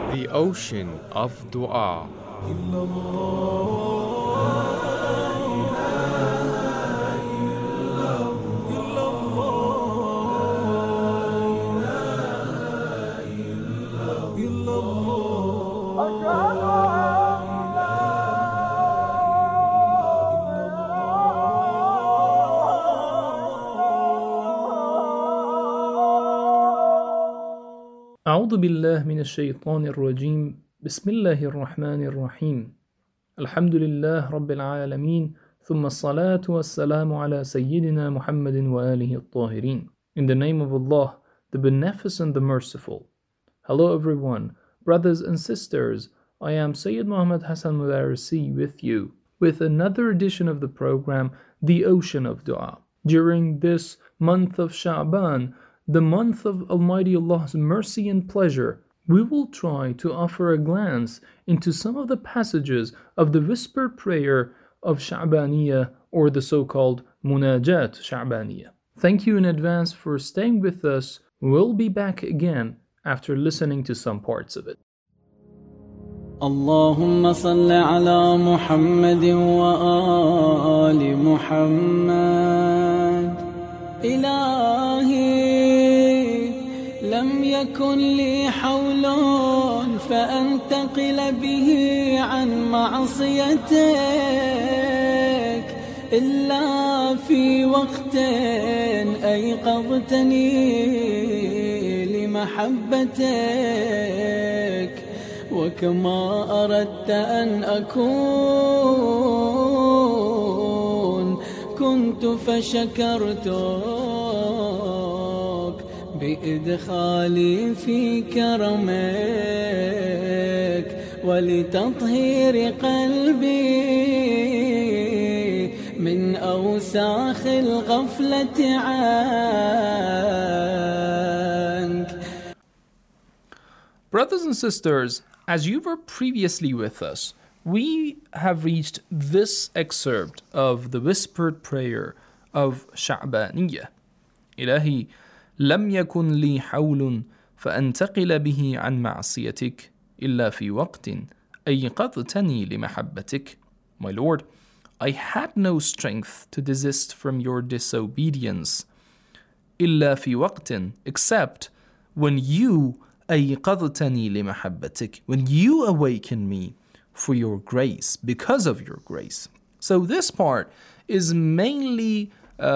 The ocean of dua. أعوذ بالله من الشيطان الرجيم بسم الله الرحمن الرحيم الحمد لله رب العالمين ثم الصلاة والسلام على سيدنا محمد وآله الطاهرين. In the name of Allah, the Beneficent, the Merciful. Hello everyone, brothers and sisters. I am Sayyid Muhammad Hassan Mudarisi with you with another edition of the program, The Ocean of Dua. During this month of Sha'ban, the month of Almighty Allah's mercy and pleasure, we will try to offer a glance into some of the passages of the whispered prayer of Sha'baniyah, or the so-called Munajat Sha'baniyah. Thank you in advance for staying with us. We'll be back again after listening to some parts of it. اللهم صل على محمد وآل محمد. إلهي لم يكن لي حول فأنتقل به عن معصيتك إلا في وقت أيقظتني لمحبتك، وكما أردت أن أكون كنت فشكرتك بإدخالي في كرمك ولتطهير قلبي من أوساخ الغفلة عنك. Brothers and sisters, as you were previously with us, we have reached this excerpt of the whispered prayer of Sha'baniyah. إلهي لم يكن لي حول فأنتقل به عن معصيتك إلا في وقت أيقظتني لمحبتك. My Lord, I had no strength to desist from your disobedience إلا في وقت, except when you أيقظتني لمحبتك, when you awaken me for your grace, because of your grace. So this part is mainly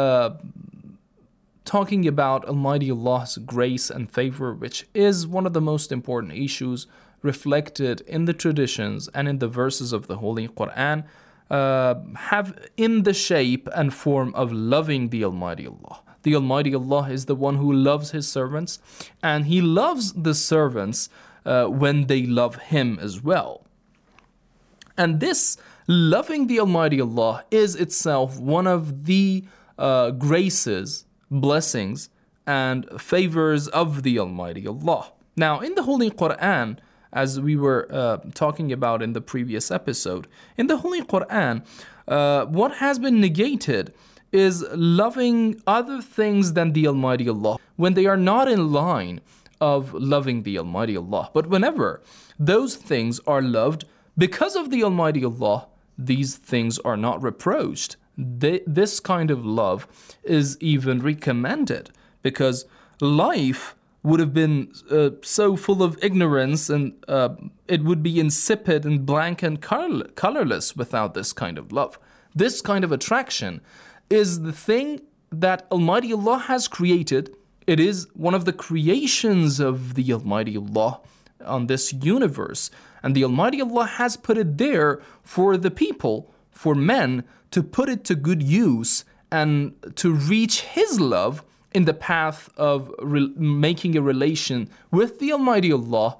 talking about Almighty Allah's grace and favor, which is one of the most important issues reflected in the traditions and in the verses of the Holy Quran, have in the shape and form of loving the Almighty Allah. The Almighty Allah is the one who loves His servants, and He loves the servants when they love Him as well. And this loving the Almighty Allah is itself one of the graces, blessings, and favors of the Almighty Allah. Now, in the Holy Quran, as we were talking about in the previous episode, in the Holy Quran, what has been negated is loving other things than the Almighty Allah when they are not in line of loving the Almighty Allah. But whenever those things are loved because of the Almighty Allah, these things are not reproached. This kind of love is even recommended, because life would have been so full of ignorance, and it would be insipid and blank and colorless without this kind of love. This kind of attraction is the thing that Almighty Allah has created. It is one of the creations of the Almighty Allah on this universe. And the Almighty Allah has put it there for the people, for men, to put it to good use and to reach His love in the path of making a relation with the Almighty Allah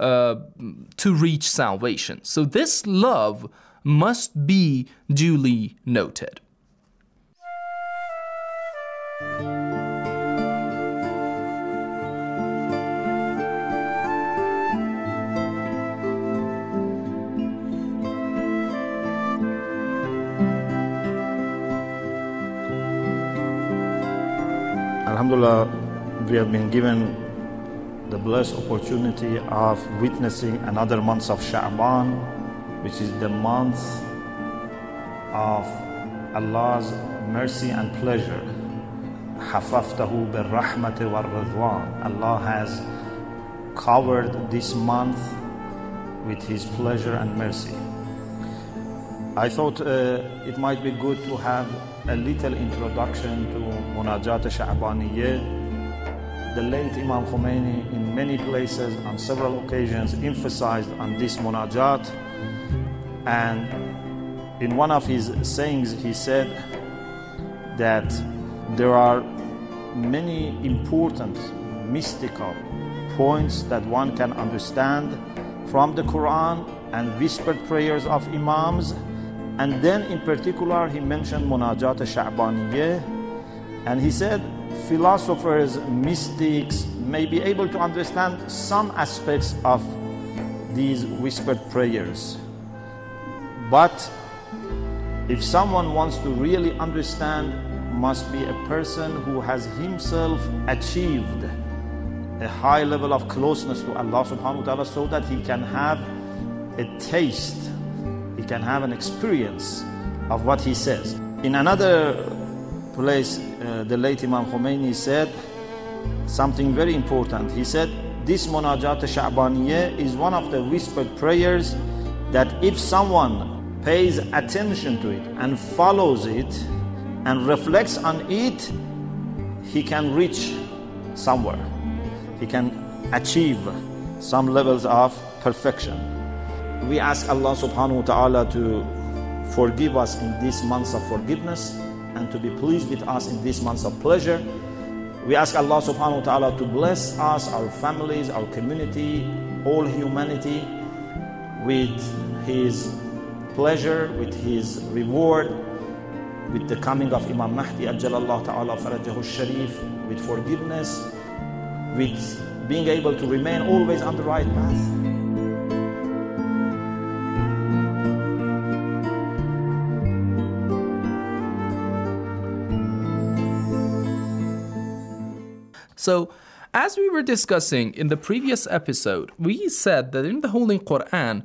to reach salvation. So this love must be duly noted. Alhamdulillah, we have been given the blessed opportunity of witnessing another month of Sha'ban, which is the month of Allah's mercy and pleasure. حَفَفْتَهُ بِالرَّحْمَةِ وَالرِّضْوَانِ. Allah has covered this month with His pleasure and mercy. I thought it might be good to have a little introduction to Munajat Sha'baniyya. The late Imam Khomeini in many places on several occasions emphasized on this Munajat, and in one of his sayings he said that there are many important mystical points that one can understand from the Quran and whispered prayers of Imams. And then in particular he mentioned Munajat Sha'baniyya, and he said philosophers, mystics may be able to understand some aspects of these whispered prayers, but if someone wants to really understand, must be a person who has himself achieved a high level of closeness to Allah subhanahu wa ta'ala, so that he can have a taste, he can have an experience of what he says. In another place, the late Imam Khomeini said something very important. He said, this Munajat Sha'baniyya is one of the whispered prayers that if someone pays attention to it and follows it and reflects on it, he can reach somewhere. He can achieve some levels of perfection. We ask Allah subhanahu wa ta'ala to forgive us in these months of forgiveness and to be pleased with us in these months of pleasure. We ask Allah subhanahu wa ta'ala to bless us, our families, our community, all humanity with His pleasure, with His reward, with the coming of Imam Mahdi Ajjalallahu ta'ala farajahu sharif, with forgiveness, with being able to remain always on the right path. So, as we were discussing in the previous episode, we said that in the Holy Quran,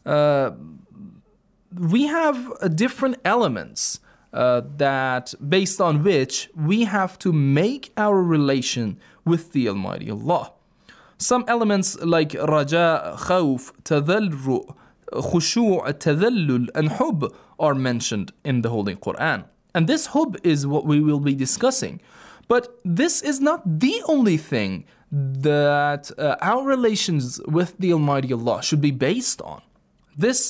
we have different elements that based on which we have to make our relation with the Almighty Allah. Some elements like raja, khawf, tadalru, khushu', tadallul, and hub are mentioned in the Holy Quran. And this hub is what we will be discussing. But this is not the only thing that our relations with the Almighty Allah should be based on. This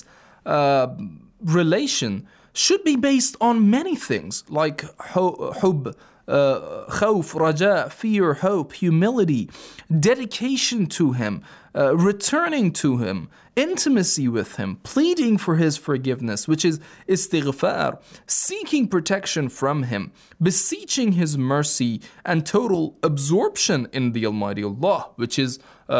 relation should be based on many things like hub, khawf, raja, fear, hope, humility, dedication to Him, returning to Him, intimacy with Him, pleading for His forgiveness, which is istighfar, seeking protection from Him, beseeching His mercy, and total absorption in the Almighty Allah, which is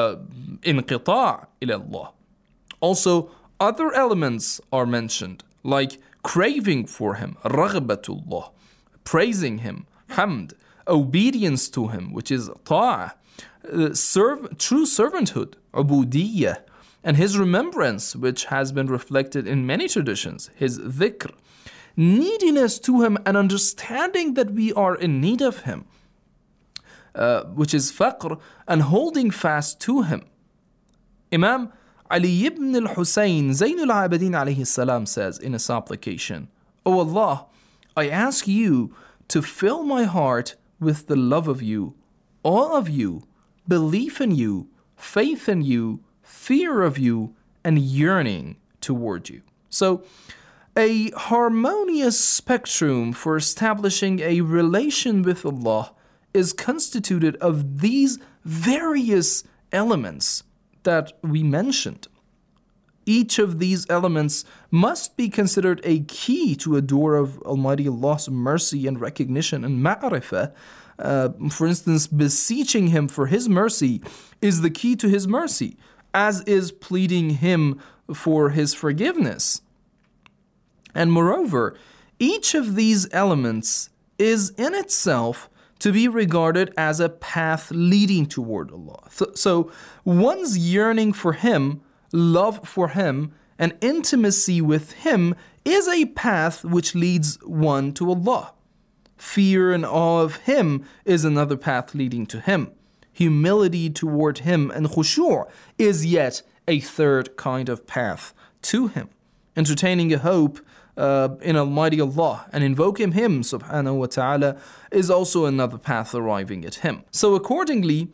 inqita' ila Allah. Also, other elements are mentioned, like craving for Him, raghbatullah, praising Him, hamd, obedience to Him, which is ta'ah, true servanthood, ubudiyyah, and His remembrance, which has been reflected in many traditions, His dhikr, neediness to Him and understanding that we are in need of Him, which is faqr, and holding fast to Him. Imam Ali ibn al-Husayn Zayn al-Abidin alayhi salam says in a supplication, O Allah, I ask You to fill my heart with the love of You, awe of You, belief in You, faith in You, fear of You, and yearning toward You. So, a harmonious spectrum for establishing a relation with Allah is constituted of these various elements that we mentioned. Each of these elements must be considered a key to a door of Almighty Allah's mercy and recognition and ma'rifah. For instance, beseeching Him for His mercy is the key to His mercy, as is pleading Him for His forgiveness. And moreover, each of these elements is in itself to be regarded as a path leading toward Allah. So one's yearning for Him, love for Him, and intimacy with Him is a path which leads one to Allah. Fear and awe of Him is another path leading to Him. Humility toward Him and khushu' is yet a third kind of path to Him. Entertaining a hope in Almighty Allah and invoking Him subhanahu wa ta'ala is also another path arriving at Him. So accordingly,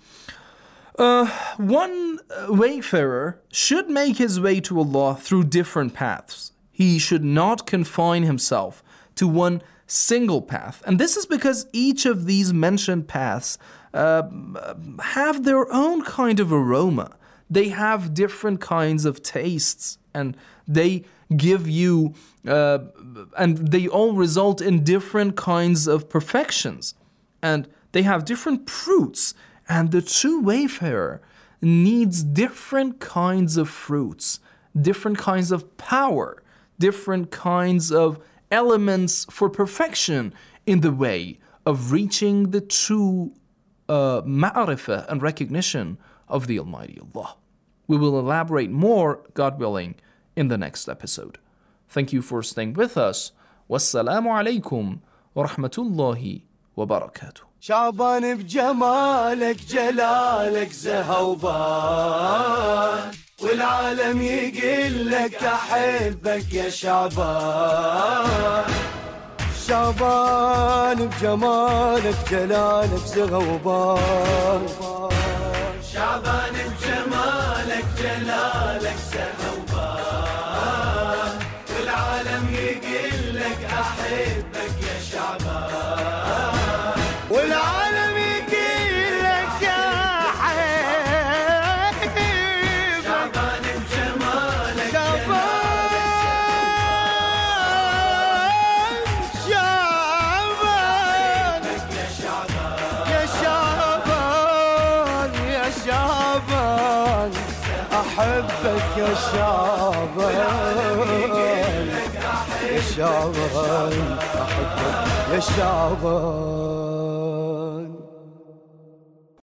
one wayfarer should make his way to Allah through different paths. He should not confine himself to one single path. And this is because each of these mentioned paths have their own kind of aroma. They have different kinds of tastes, and they give you, and they all result in different kinds of perfections. And they have different fruits. And the true wayfarer needs different kinds of fruits, different kinds of power, different kinds of elements for perfection in the way of reaching the true ma'rifah and recognition of the Almighty Allah. We will elaborate more, God willing, in the next episode. Thank you for staying with us. Wassalamu alaikum wa rahmatullahi wa barakatuh. شعبان بجمالك جلالك زهوبان والعالم يقول لك أحبك يا شعبان شعبان بجمالك جلالك زهوبان شعبان بجمالك جلالك زهوبان والعالم يقول لك أحبك يا شعبان والعالم يقول لك يا حبيب شعبان بجمالك شعبان يا شعبان يا شعبان أحبك يا شعبان يا شعبان أحبك يا شعبان